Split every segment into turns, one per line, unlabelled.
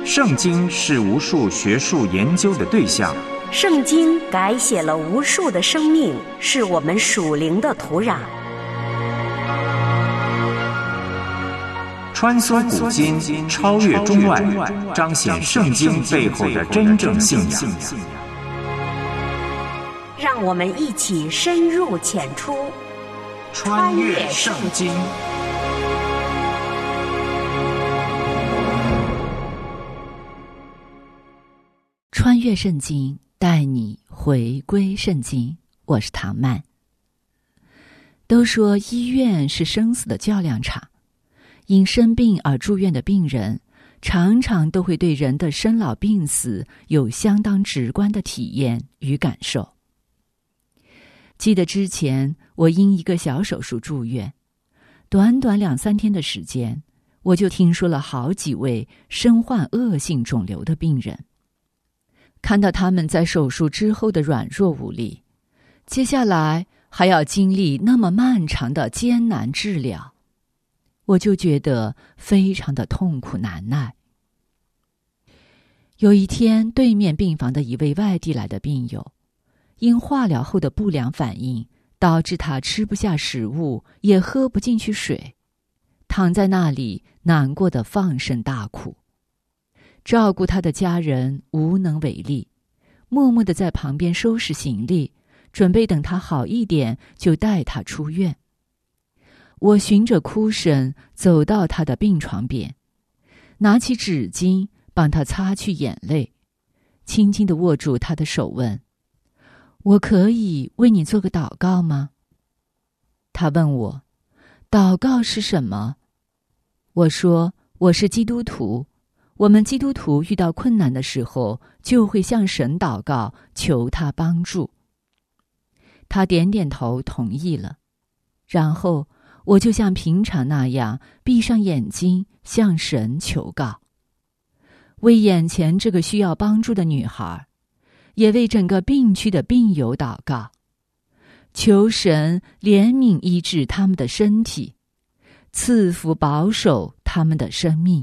圣经是无数学术研究的对象，
圣经改写了无数的生命，是我们属灵的土壤。
穿梭古今，超越中外，彰显圣经背后的真正信仰。
让我们一起深入浅出，
穿越圣经。
穿越圣经，带你回归圣经。我是唐曼。都说医院是生死的较量场，因生病而住院的病人常常都会对人的生老病死有相当直观的体验与感受。记得之前我因一个小手术住院，短短2-3天的时间，我就听说了好几位身患恶性肿瘤的病人。看到他们在手术之后的软弱无力，接下来还要经历那么漫长的艰难治疗，我就觉得非常的痛苦难耐。有一天，对面病房的一位外地来的病友，因化疗后的不良反应，导致他吃不下食物，也喝不进去水，躺在那里难过的放声大哭。照顾他的家人无能为力，默默地在旁边收拾行李，准备等他好一点就带他出院。我循着哭声走到他的病床边，拿起纸巾帮他擦去眼泪，轻轻地握住他的手问：我可以为你做个祷告吗？他问我，祷告是什么？我说，我是基督徒，我们基督徒遇到困难的时候，就会向神祷告，求他帮助。他点点头同意了，然后我就像平常那样闭上眼睛向神求告，为眼前这个需要帮助的女孩，也为整个病区的病友祷告，求神怜悯医治他们的身体，赐福保守他们的生命。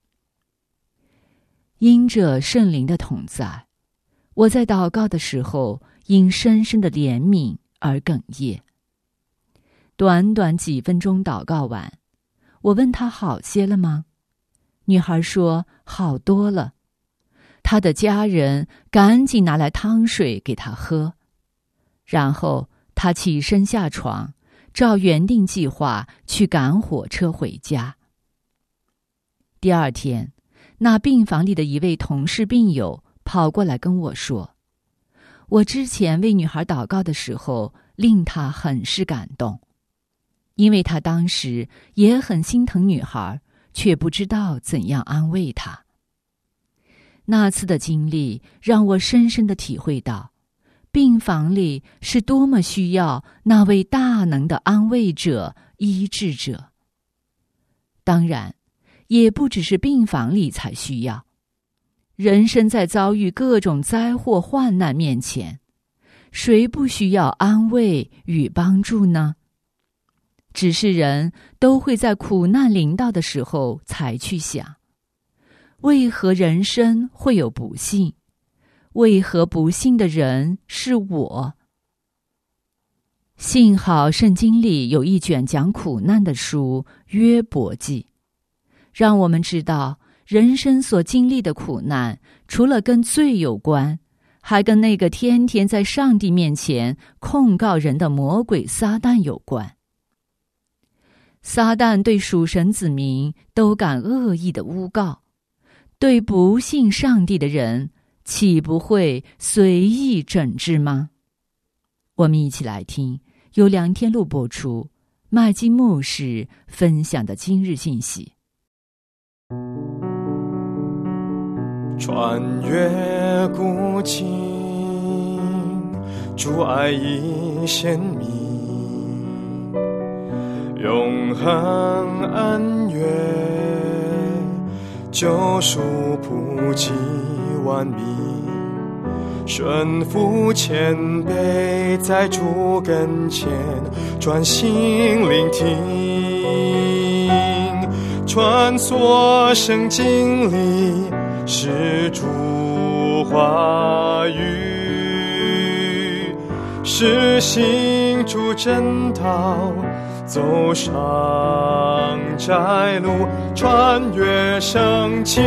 因着圣灵的同在，我在祷告的时候因深深的怜悯而哽咽。短短几分钟祷告完，我问她好些了吗？女孩说好多了。她的家人赶紧拿来汤水给她喝，然后她起身下床，照原定计划去赶火车回家。第二天，那病房里的一位同事病友跑过来跟我说，我之前为女孩祷告的时候令她很是感动，因为她当时也很心疼女孩，却不知道怎样安慰她。那次的经历让我深深地体会到，病房里是多么需要那位大能的安慰者、医治者。当然，也不只是病房里才需要。人生在遭遇各种灾祸患难面前，谁不需要安慰与帮助呢？只是人都会在苦难临到的时候才去想，为何人生会有不幸？为何不幸的人是我？幸好圣经里有一卷讲苦难的书《约伯记》，让我们知道人生所经历的苦难，除了跟罪有关，还跟那个天天在上帝面前控告人的魔鬼撒旦有关。撒旦对属神子民都敢恶意的诬告，对不信上帝的人，岂不会随意整治吗？我们一起来听由梁天禄播出，麦基牧师分享的今日信息。
穿越古今，主爱已显明，永恒恩怨，救赎普及万民，顺服谦卑，在主跟前专心聆听，穿梭圣经里是主话语，是行主真道，走上窄路，穿越圣经。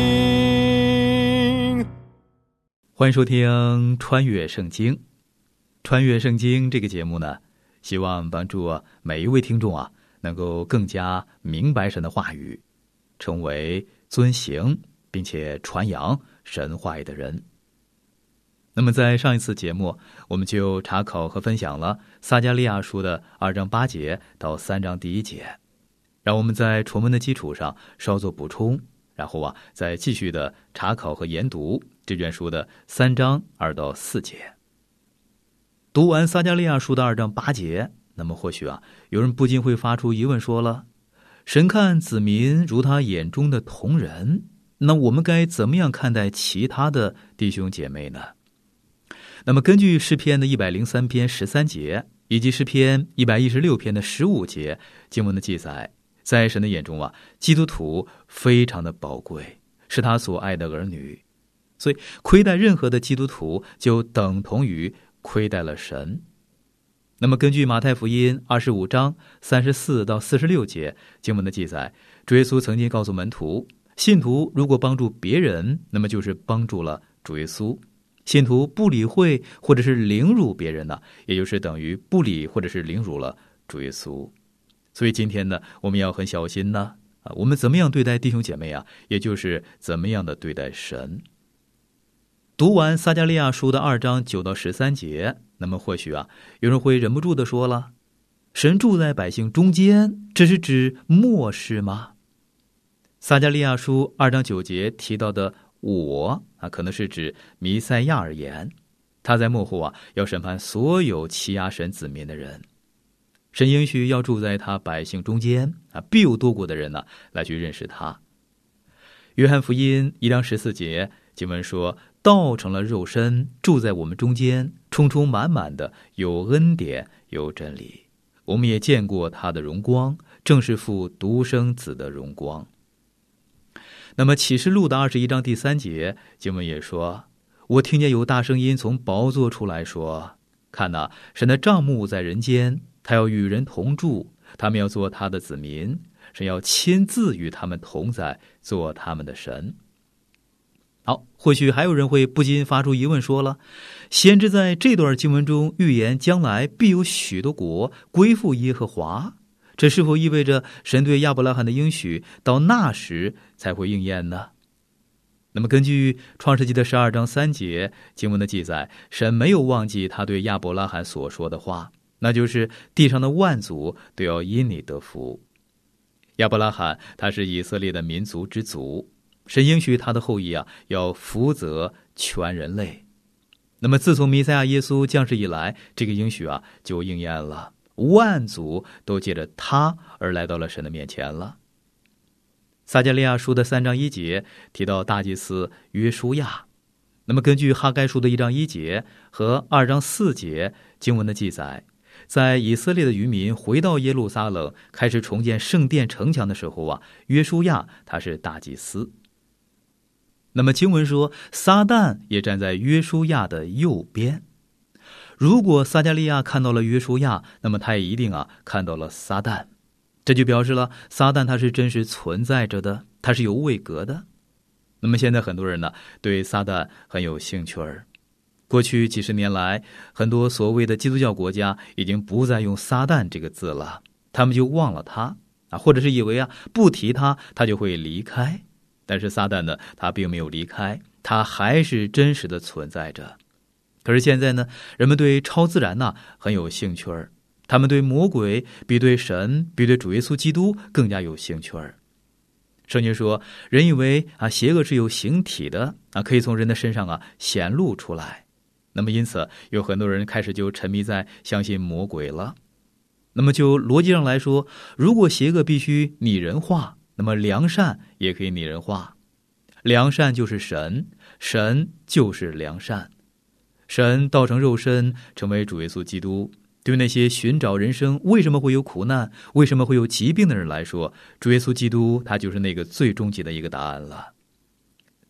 欢迎收听《穿越圣经》。穿越圣经这个节目呢，希望帮助每一位听众能够更加明白神的话语，成为遵行并且传扬神话语的人。那么在上一次节目，我们就查考和分享了撒迦利亚书的2章8节到3章1节，让我们在重温的基础上稍作补充，然后再继续的查考和研读这卷书的3章2到4节。读完撒迦利亚书的2章8节，那么或许有人不禁会发出疑问，说了，神看子民如他眼中的同人，那我们该怎么样看待其他的弟兄姐妹呢？那么根据诗篇的103篇13节以及诗篇116篇的15节经文的记载，在神的眼中基督徒非常的宝贵，是他所爱的儿女，所以亏待任何的基督徒就等同于亏待了神。那么根据马太福音25章34到46节经文的记载，主耶稣曾经告诉门徒，信徒如果帮助别人，那么就是帮助了主耶稣；信徒不理会或者是凌辱别人也就是等于不理或者是凌辱了主耶稣。所以今天呢，我们要很小心我们怎么样对待弟兄姐妹也就是怎么样的对待神。读完撒迦利亚书的2章9到13节，那么或许有人会忍不住的说了，神住在百姓中间，这是指末世吗？撒迦利亚书2章9节提到的我可能是指弥赛亚而言，他在末后要审判所有欺压神子民的人。神应许要住在他百姓中间必有多国的人来去认识他。约翰福音1章14节经文说，道成了肉身，住在我们中间，充充满满的有恩典有真理。我们也见过他的荣光，正是父独生子的荣光。那么启示录的21章第3节经文也说，我听见有大声音从宝座出来说，看神的帐幕在人间，他要与人同住，他们要做他的子民，神要亲自与他们同在，做他们的神。好，或许还有人会不禁发出疑问，说了，先知在这段经文中预言将来必有许多国归附耶和华，这是否意味着神对亚伯拉罕的应许到那时才会应验呢？那么根据创世纪的12章3节经文的记载，神没有忘记他对亚伯拉罕所说的话，那就是地上的万族都要因你得福。亚伯拉罕他是以色列的民族之祖，神应许他的后裔要福泽全人类。那么自从弥赛亚耶稣降世以来，这个应许就应验了，万族都借着他而来到了神的面前了。撒迦利亚书的3章1节提到大祭司约书亚。那么根据哈该书的1章1节和2章4节经文的记载，在以色列的渔民回到耶路撒冷开始重建圣殿城墙的时候约书亚他是大祭司。那么经文说，撒旦也站在约书亚的右边。如果撒迦利亚看到了约书亚，那么他也一定看到了撒旦。这就表示了撒旦他是真实存在着的，他是有位格的。那么现在很多人对撒旦很有兴趣儿。过去几十年来，很多所谓的基督教国家已经不再用撒旦这个字了，他们就忘了他或者是以为不提他就会离开。但是撒旦呢，他并没有离开，他还是真实的存在着。可是现在呢，人们对超自然很有兴趣儿，他们对魔鬼比对神比对主耶稣基督更加有兴趣儿。圣经说，人以为邪恶是有形体的可以从人的身上显露出来。那么因此有很多人开始就沉迷在相信魔鬼了。那么就逻辑上来说，如果邪恶必须拟人化，那么良善也可以拟人化。良善就是神，神就是良善。神道成肉身，成为主耶稣基督。对于那些寻找人生为什么会有苦难，为什么会有疾病的人来说，主耶稣基督他就是那个最终极的一个答案了。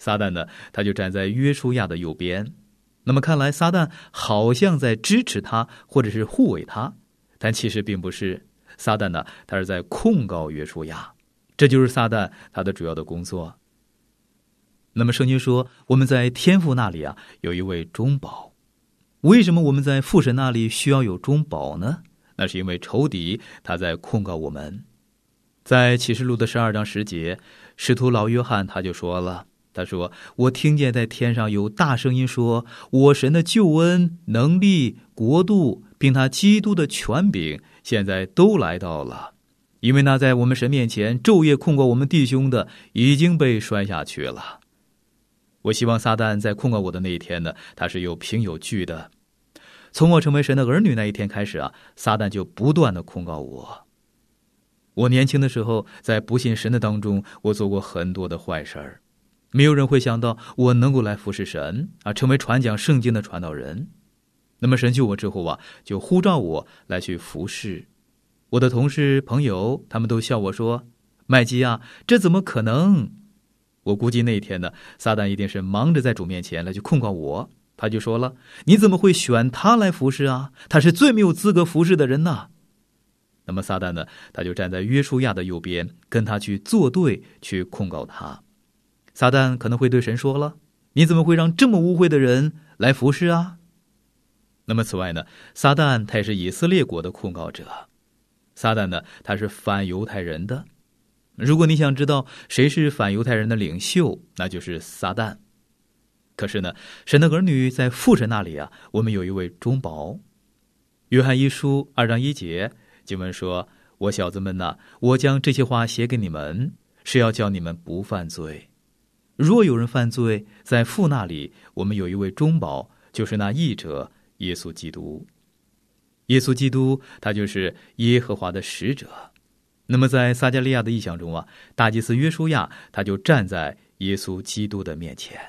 撒旦呢，他就站在约书亚的右边。那么看来撒旦好像在支持他，或者是护卫他，但其实并不是。撒旦呢，他是在控告约书亚，这就是撒旦他的主要的工作。那么圣经说，我们在天父那里有一位中保。为什么我们在父神那里需要有中保呢？那是因为仇敌他在控告我们。在启示录的12章10节，使徒老约翰他就说了，他说，我听见在天上有大声音说，我神的救恩、能力、国度并他基督的权柄现在都来到了，因为那在我们神面前昼夜控告我们弟兄的已经被摔下去了。我希望撒旦在控告我的那一天呢，他是有凭有据的。从我成为神的儿女那一天开始撒旦就不断的控告我。我年轻的时候，在不信神的当中，我做过很多的坏事儿。没有人会想到我能够来服侍神成为传讲圣经的传道人。那么神救我之后就呼召我来去服侍。我的同事朋友他们都笑我说，麦基这怎么可能？我估计那一天呢，撒旦一定是忙着在主面前来去控告我。他就说了，你怎么会选他来服侍他是最没有资格服侍的人呢。那么撒旦呢，他就站在约书亚的右边，跟他去作对，去控告他。撒旦可能会对神说了，你怎么会让这么污秽的人来服侍那么此外呢，撒旦他也是以色列国的控告者。撒旦呢，他是反犹太人的。如果你想知道谁是反犹太人的领袖，那就是撒旦。可是呢，神的儿女在父神那里我们有一位中保。约翰一书2章1节经文说，我小子们我将这些话写给你们，是要叫你们不犯罪。若有人犯罪，在父那里我们有一位中保，就是那义者耶稣基督。耶稣基督他就是耶和华的使者。那么在撒迦利亚的异象中大祭司约书亚他就站在耶稣基督的面前。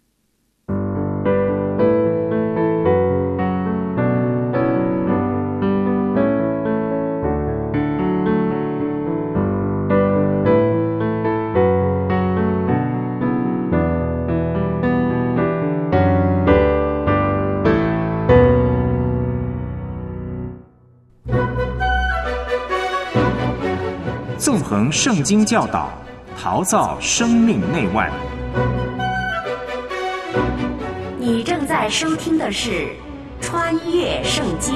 纵横圣经教导，陶造生命内外。
你正在收听的是《穿越圣经》。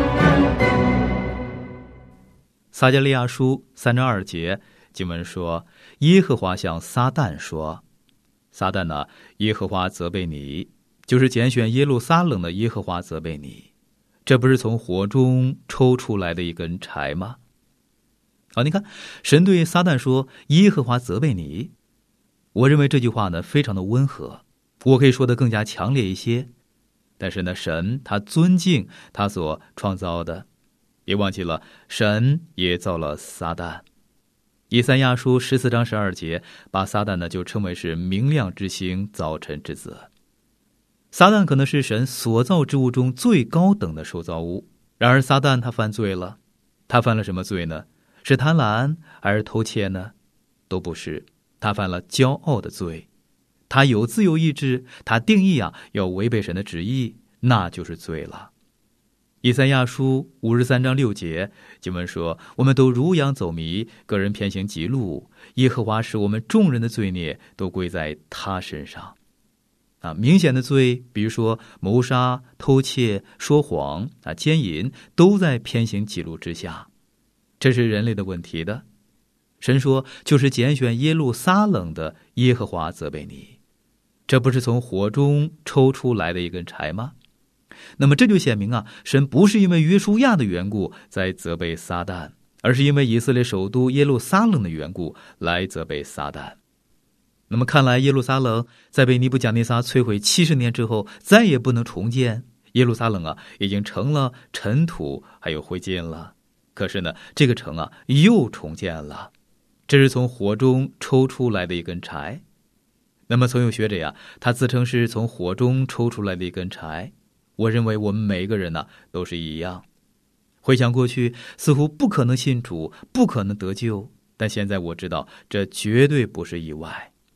撒迦利亚书3章2节经文说，耶和华向撒旦说，撒旦耶和华责备你，就是拣选耶路撒冷的耶和华责备你，这不是从火中抽出来的一根柴吗？你看，神对撒旦说，耶和华责备你。我认为这句话呢，非常的温和，我可以说得更加强烈一些。但是呢，神他尊敬他所创造的，别忘记了神也造了撒旦。以赛亚书14章12节把撒旦呢就称为是明亮之星，早晨之子。撒旦可能是神所造之物中最高等的受造物，然而撒旦他犯罪了。他犯了什么罪呢？是贪婪还是偷窃呢？都不是，他犯了骄傲的罪。他有自由意志，他定义要违背神的旨意，那就是罪了。以赛亚书53章6节经文说，我们都如羊走迷，个人偏行己路，耶和华使我们众人的罪孽都归在他身上。明显的罪，比如说谋杀、偷窃、说谎、奸淫，都在偏行己路之下。这是人类的问题的。神说，就是拣选耶路撒冷的耶和华责备你，这不是从火中抽出来的一根柴吗？那么这就显明神不是因为约书亚的缘故在责备撒旦，而是因为以色列首都耶路撒冷的缘故来责备撒旦。那么看来耶路撒冷在被尼布甲尼撒摧毁70年之后再也不能重建，耶路撒冷已经成了尘土还有灰烬了。可是呢，这个城又重建了，这是从火中抽出来的一根柴。那么曾有学者他自称是从火中抽出来的一根柴。我认为我们每一个人都是一样。回想过去，似乎不可能信主，不可能得救，但现在我知道这绝对不是意外。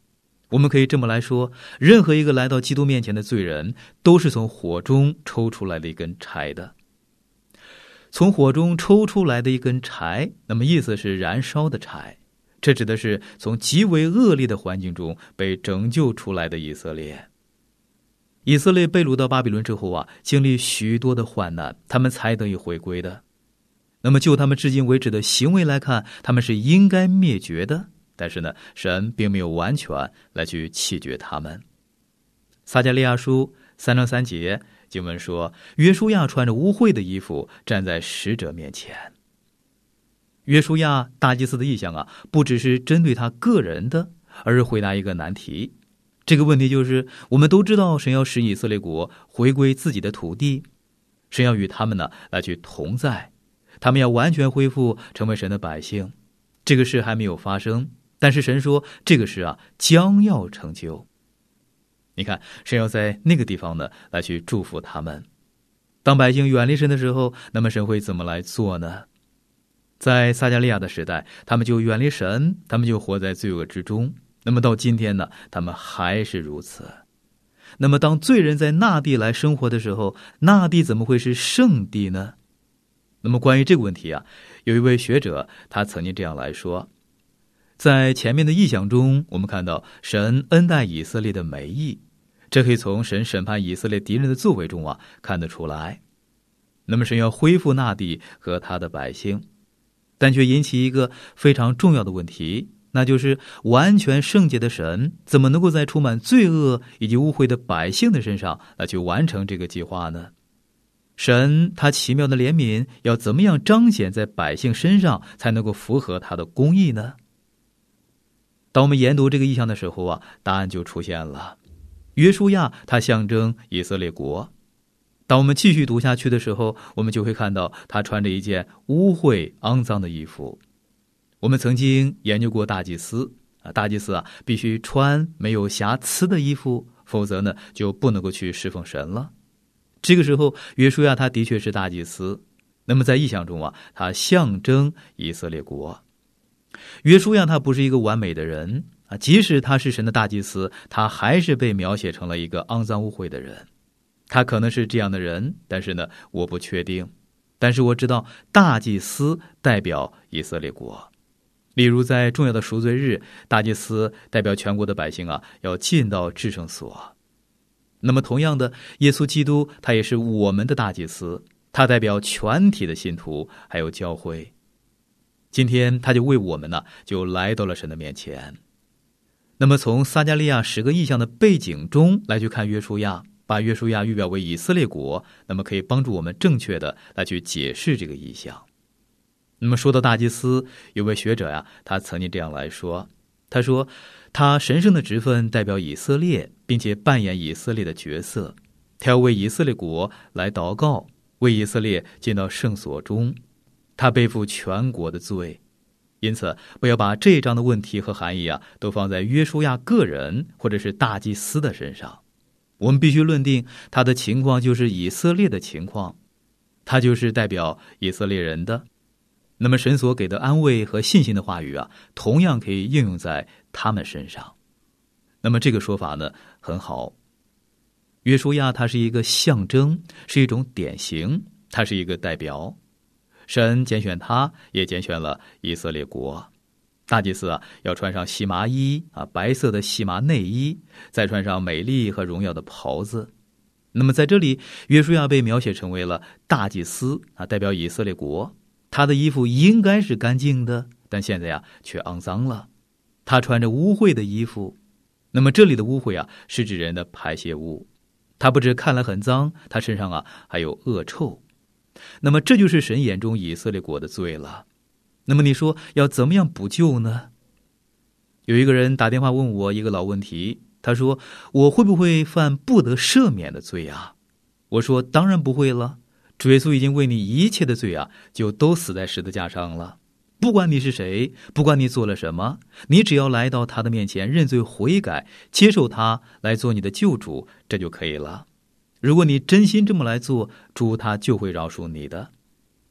我们可以这么来说，任何一个来到基督面前的罪人，都是从火中抽出来的一根柴的。从火中抽出来的一根柴，那么意思是燃烧的柴，这指的是从极为恶劣的环境中被拯救出来的以色列。以色列被掳到巴比伦之后啊，经历许多的患难，他们才得以回归的。那么就他们至今为止的行为来看，他们是应该灭绝的，但是呢，神并没有完全来去弃绝他们。撒迦利亚书3章3节经文说，约书亚穿着污秽的衣服站在使者面前。约书亚大祭司的意向啊，不只是针对他个人的，而是回答一个难题。这个问题就是，我们都知道神要使以色列国回归自己的土地，神要与他们呢来去同在，他们要完全恢复成为神的百姓。这个事还没有发生，但是神说这个事啊将要成就。你看，神要在那个地方呢来去祝福他们。当百姓远离神的时候，那么神会怎么来做呢？在撒迦利亚的时代，他们就远离神，他们就活在罪恶之中。那么到今天呢，他们还是如此。那么当罪人在那地来生活的时候，那地怎么会是圣地呢？那么关于这个问题啊，有一位学者他曾经这样来说，在前面的意象中，我们看到神恩待以色列的美意，这可以从神审判以色列敌人的作为中啊看得出来。那么神要恢复那地和他的百姓，但却引起一个非常重要的问题，那就是完全圣洁的神怎么能够在充满罪恶以及污秽的百姓的身上来去完成这个计划呢？神他奇妙的怜悯要怎么样彰显在百姓身上，才能够符合他的公义呢？当我们研读这个意象的时候啊，答案就出现了。约书亚他象征以色列国。当我们继续读下去的时候，我们就会看到他穿着一件污秽肮脏的衣服。我们曾经研究过大祭司大祭司必须穿没有瑕疵的衣服，否则呢就不能够去侍奉神了。这个时候约书亚他的确是大祭司，那么在意象中他象征以色列国。约书亚他不是一个完美的人即使他是神的大祭司，他还是被描写成了一个肮脏污秽的人。他可能是这样的人，但是呢我不确定。但是我知道大祭司代表以色列国。例如在重要的赎罪日，大祭司代表全国的百姓要进到至圣所。那么同样的，耶稣基督他也是我们的大祭司，他代表全体的信徒还有教会。今天他就为我们就来到了神的面前。那么从撒迦利亚10个异象的背景中来去看约书亚，把约书亚预表为以色列国，那么可以帮助我们正确的来去解释这个异象。那么说到大祭司，有位学者他曾经这样来说，他说他神圣的职分代表以色列，并且扮演以色列的角色，他要为以色列国来祷告，为以色列进到圣所中，他背负全国的罪。因此不要把这一章的问题和含义都放在约书亚个人或者是大祭司的身上。我们必须论定他的情况就是以色列的情况，他就是代表以色列人的。那么神所给的安慰和信心的话语同样可以应用在他们身上。那么这个说法呢很好。约书亚他是一个象征，是一种典型，他是一个代表。神拣选他，也拣选了以色列国。大祭司要穿上细麻衣白色的细麻内衣，再穿上美丽和荣耀的袍子。那么在这里，约书亚被描写成为了大祭司代表以色列国。他的衣服应该是干净的，但现在却肮脏了。他穿着污秽的衣服。那么这里的污秽是指人的排泄物。他不止看来很脏，他身上还有恶臭。那么这就是神眼中以色列国的罪了。那么你说要怎么样补救呢？有一个人打电话问我一个老问题，他说我会不会犯不得赦免的罪我说当然不会了，主耶稣已经为你一切的罪就都死在十字架上了。不管你是谁，不管你做了什么，你只要来到他的面前认罪悔改，接受他来做你的救主，这就可以了。如果你真心这么来做，主他就会饶恕你的。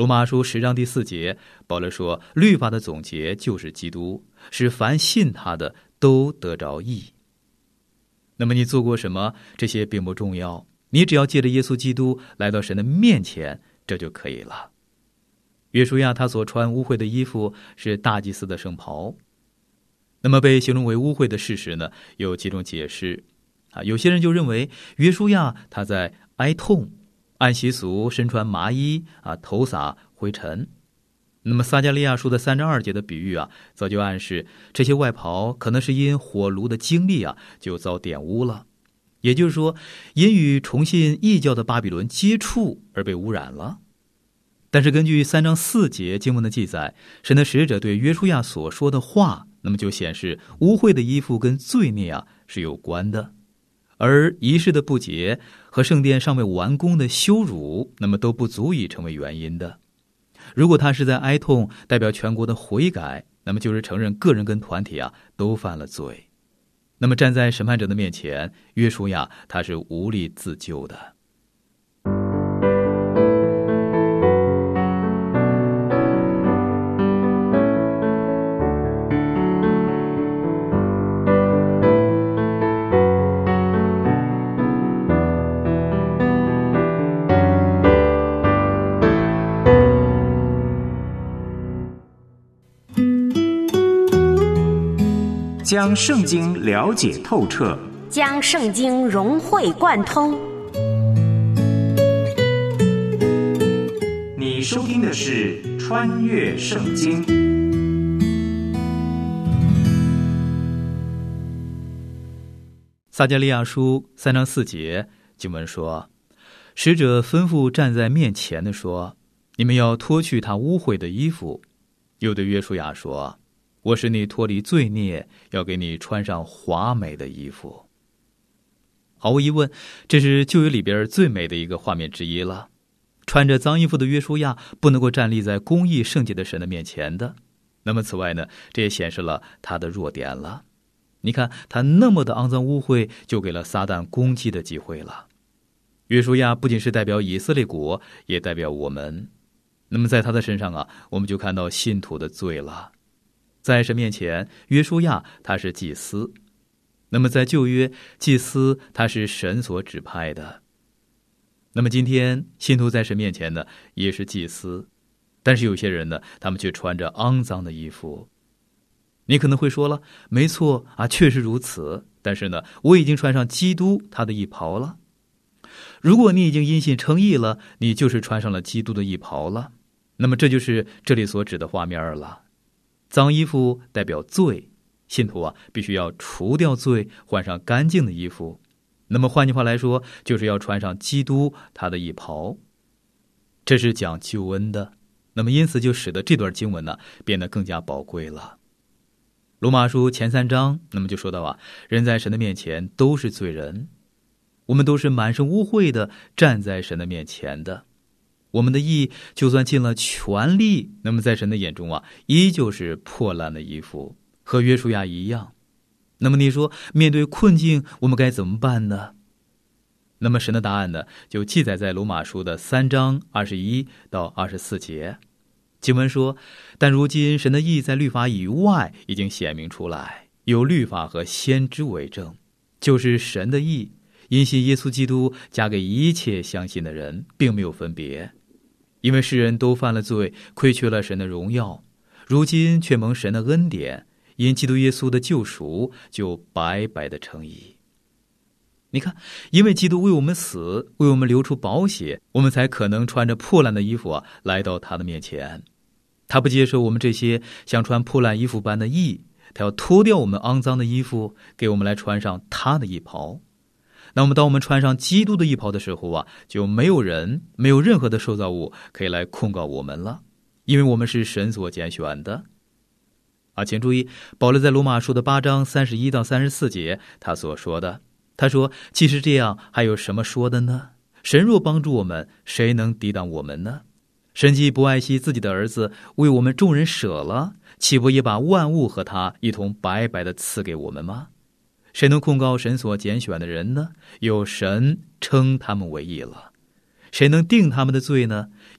罗马书10章第4节，保罗说，律法的总结就是基督，使凡信他的都得着义。那么你做过什么，这些并不重要，你只要借着耶稣基督来到神的面前，这就可以了。约书亚他所穿污秽的衣服是大祭司的圣袍。那么被形容为污秽的事实呢，有几种解释。有些人就认为约书亚他在哀痛，按习俗身穿麻衣，头撒灰尘。那么撒迦利亚书的3章2节的比喻早就暗示这些外袍可能是因火炉的经历就遭玷污了，也就是说因与重信异教的巴比伦接触而被污染了。但是根据3章4节经文的记载，神的使者对约书亚所说的话，那么就显示污秽的衣服跟罪孽是有关的，而仪式的不洁和圣殿尚未完工的羞辱，那么都不足以成为原因的。如果他是在哀痛，代表全国的悔改，那么就是承认个人跟团体都犯了罪。那么站在审判者的面前，约书亚他是无力自救的。
将圣经了解透彻，
将圣经融会贯通。
你收听的是《穿越圣经》。
撒迦利亚书3章4节经文说，使者吩咐站在面前的说，你们要脱去他污秽的衣服。又对约书亚说，我使你脱离罪孽，要给你穿上华美的衣服。毫无疑问，这是旧约里边最美的一个画面之一了。穿着脏衣服的约书亚不能够站立在公义圣洁的神的面前的。那么此外呢，这也显示了他的弱点了。你看他那么的肮脏污秽，就给了撒旦攻击的机会了。约书亚不仅是代表以色列国，也代表我们。那么在他的身上我们就看到信徒的罪了。在神面前，约书亚他是祭司。那么在旧约，祭司他是神所指派的。那么今天信徒在神面前呢，也是祭司。但是有些人呢，他们却穿着肮脏的衣服。你可能会说了，没错确实如此。但是呢，我已经穿上基督他的衣袍了。如果你已经因信称义了，你就是穿上了基督的衣袍了。那么这就是这里所指的画面了。脏衣服代表罪，信徒必须要除掉罪，换上干净的衣服。那么换句话来说，就是要穿上基督他的衣袍。这是讲救恩的。那么因此就使得这段经文变得更加宝贵了。罗马书前3章那么就说到人在神的面前都是罪人，我们都是满身污秽的站在神的面前的。我们的义就算尽了全力，那么在神的眼中依旧是破烂的衣服，和约书亚一样。那么你说面对困境我们该怎么办呢？那么神的答案呢，就记载在罗马书的3章21到24节。经文说，但如今神的义在律法以外已经显明出来，有律法和先知为证，就是神的义因信耶稣基督加给一切相信的人，并没有分别。因为世人都犯了罪，亏缺了神的荣耀，如今却蒙神的恩典，因基督耶稣的救赎，就白白的称义。你看，因为基督为我们死，为我们流出宝血，我们才可能穿着破烂的衣服来到他的面前。他不接受我们这些像穿破烂衣服般的义，他要脱掉我们肮脏的衣服，给我们来穿上他的衣袍。那么当我们穿上基督的衣袍的时候就没有人，没有任何的受造物可以来控告我们了，因为我们是神所拣选的。请注意，保罗在罗马书的8章31到34节他所说的，他说，既是这样，还有什么说的呢？神若帮助我们，谁能抵挡我们呢？神既不爱惜自己的儿子，为我们众人舍了，岂不也把万物和他一同白白的赐给我们吗？谁能控告神所拣选的人呢？有神称他们为义了。谁能定他们的罪呢？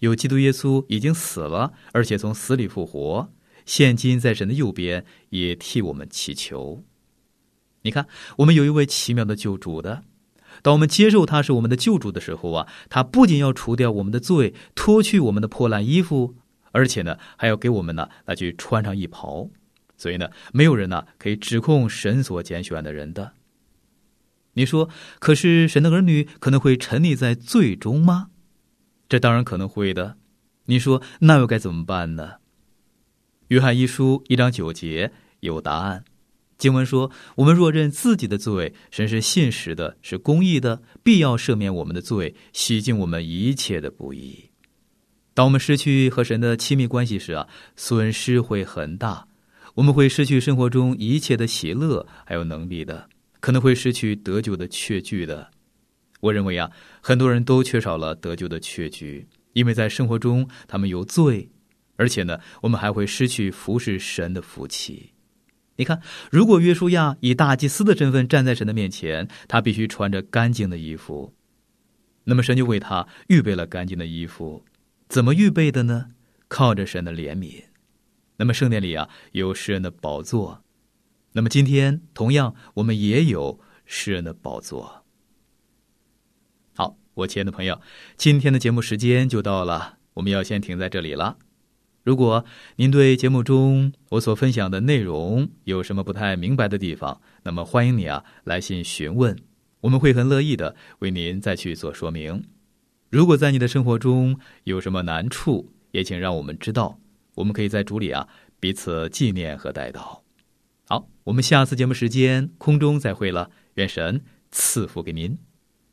有基督耶稣已经死了，而且从死里复活，现今在神的右边，也替我们祈求。你看，我们有一位奇妙的救主的。当我们接受他是我们的救主的时候啊，他不仅要除掉我们的罪，脱去我们的破烂衣服，而且呢，还要给我们呢来去穿上义袍。所以呢，没有人呢可以指控神所拣选的人的。你说，可是神的儿女可能会沉溺在罪中吗？这当然可能会的。你说，那又该怎么办呢？约翰一书1章9节有答案。经文说，我们若认自己的罪，神是信实的，是公义的，必要赦免我们的罪，洗净我们一切的不义。当我们失去和神的亲密关系时啊，损失会很大。我们会失去生活中一切的喜乐还有能力的，可能会失去得救的确据的。我认为啊，很多人都缺少了得救的确据，因为在生活中他们有罪，而且呢，我们还会失去服侍神的福气。你看，如果约书亚以大祭司的身份站在神的面前，他必须穿着干净的衣服，那么神就为他预备了干净的衣服。怎么预备的呢？靠着神的怜悯。那么圣殿里啊，有诗人的宝座。那么今天同样我们也有诗人的宝座。好，我亲爱的朋友，今天的节目时间就到了，我们要先停在这里了。如果您对节目中我所分享的内容有什么不太明白的地方，那么欢迎你啊来信询问，我们会很乐意的为您再去做说明。如果在你的生活中有什么难处，也请让我们知道，我们可以在主里啊彼此纪念和代祷。好，我们下次节目时间空中再会了，愿神赐福给您。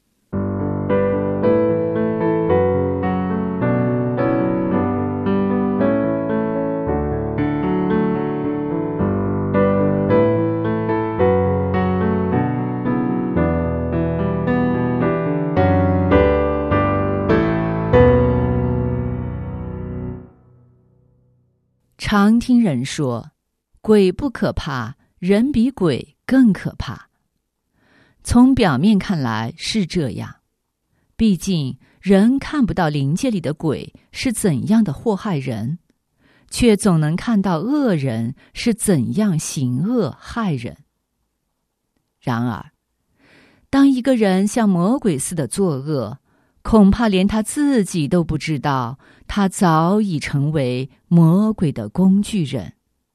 常听人说，鬼不可怕，人比鬼更可怕。从表面看来是这样，毕竟人看不到灵界里的鬼是怎样的祸害人，却总能看到恶人是怎样行恶害人。然而，当一个人像魔鬼似的作恶，恐怕连他自己都不知道，他早已成为魔鬼的工具人。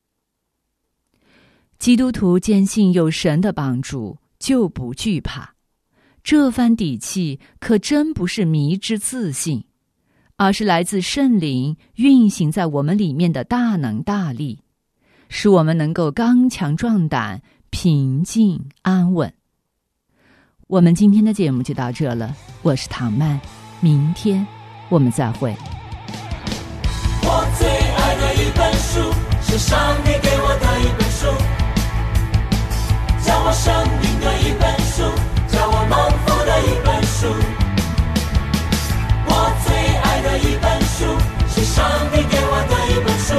基督徒坚信有神的帮助，就不惧怕。这番底气可真不是迷之自信，而是来自圣灵运行在我们里面的大能大力，使我们能够刚强壮胆，平静安稳。我们今天的节目就到这了，我是唐曼，明天我们再会。
我最爱的一本书，是上帝给我的一本书，教我生命的一本书，教我蒙福的一本书。我最爱的一本书，是上帝给我的一本书，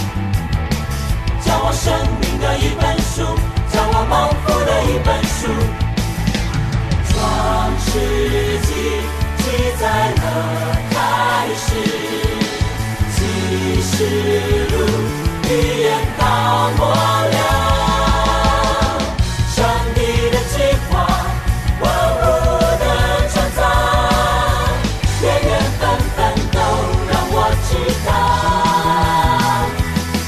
教我生命的一本书，教我蒙福的一本书。创世纪记载了开始，启示录预言到末了，上帝的计划万物的创造，缘缘分分都让我知道，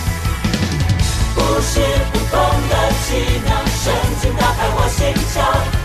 不是普通的奇妙，圣经打开我心窍。